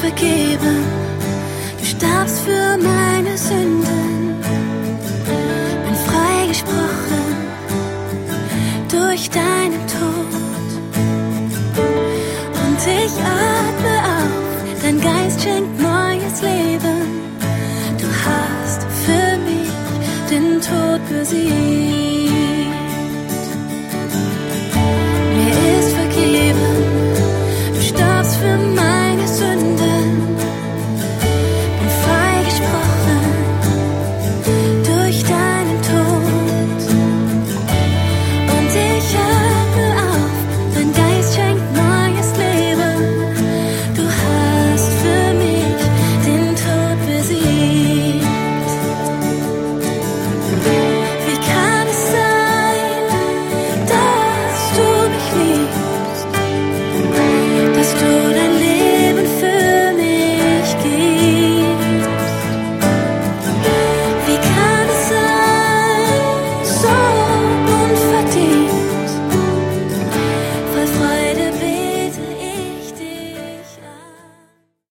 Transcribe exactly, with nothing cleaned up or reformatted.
vergeben. Du starbst für meine Sünden, bin freigesprochen durch deinen Tod. Und ich atme auf, dein Geist schenkt neues Leben. Du hast für mich den Tod besiegt.